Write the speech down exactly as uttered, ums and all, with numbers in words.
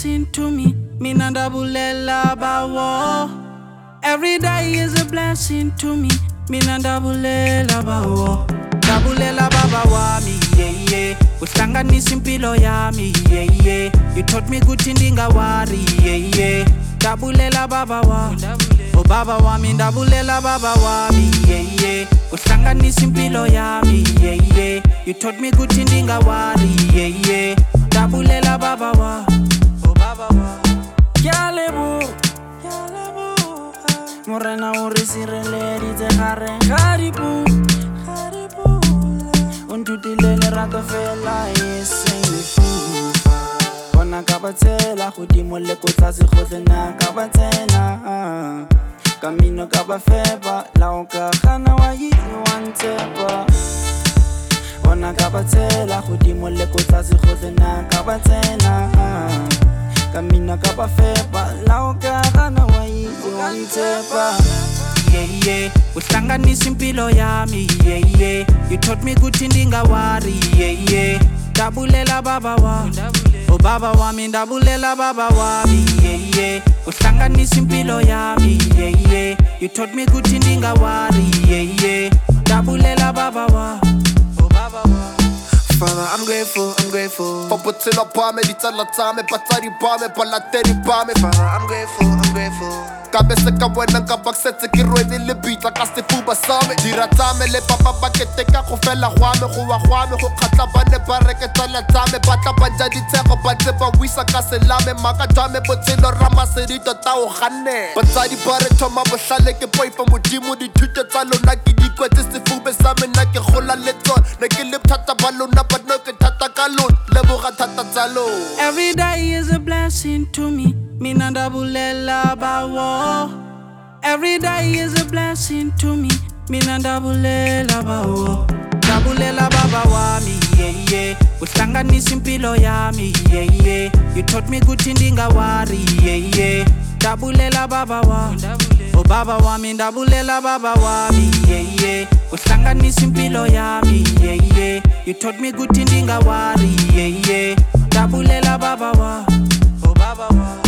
blessing to me. Mina ndabulela bawo. Every day is a blessing to me. Mina ndabulela bawo. Ndabulela baba wami, yeah yeah. Uhlanganisa impilo yami, yeah yeah. You taught me good ndingawari, yeah yeah. Ndabulela baba wami, oh baba wami, ndabulela baba wami, yeah yeah. Uhlanganisa impilo yami, yeah yeah. You taught me good ndingawari, yeah yeah. Ndabulela baba wami, oh baba wami. Kyalebu, kyalebu. Morena o re sireleditse gare garibu, garibu. O nthutile lerato fela e seng lefufa. Bona ka batsela godimo le ko tlase gotlhe na ka batsena. Kamino ka ba fepa la o ka gana wa itse wa ntshepa. Bona ka batsela godimo le ko tlase gotlhe na ka batsena. Kamino ka ba fepa la o ka gana wa itse wa ntshepa. Yeah yeah, uhlanganisa impilo yami, yeah yeah. You taught me good ndingawari, yeah yeah. Ndabulela baba wami, oh baba wami, ndabulela baba wami, yeah yeah. Uhlanganisa impilo yami, yeah yeah. You taught me good ndingawari, yeah yeah. Ndabulela baba wami, oh baba wami. Father, I'm grateful, I'm grateful. For putting up on me, it's all the time, but I bomb me, but I tell you bomb me. Father, I'm grateful, I'm grateful. Kabese ka wena ka baksetse ke rwele le bitla ka sefuba same dira tsame le papa ba ke teka go fela gwame go wa gwame go khatla bane ba reke tsala tsame ba tla ba ja ditshego ba tse ba wisa ka selame maka jame botshelo rama serito ta o ganne batsadi ba re thoma bohlale ke poifa modimo dithuto tsa lona ke dikwetse sefuba same nna ke gola le tsona ne ke le thata ba lona ba no ke thata ka lona le boga thata tsa lona. Every day is a blessing to me. Mina ndabulela bawo. Every day is a blessing to me. Mina ndabulela bawo. Ndabulela baba wami, yeah yeah. Uhlanganisa impilo yami, yeah yeah. You taught me good ndingawari, yeah yeah. Ndabulela baba wami, oh baba wami, ndabulela baba wami, yeah yeah. Uhlanganisa impilo yami, yeah yeah. You taught me good ndingawari, yeah yeah. Ndabulela baba wami, oh baba wami.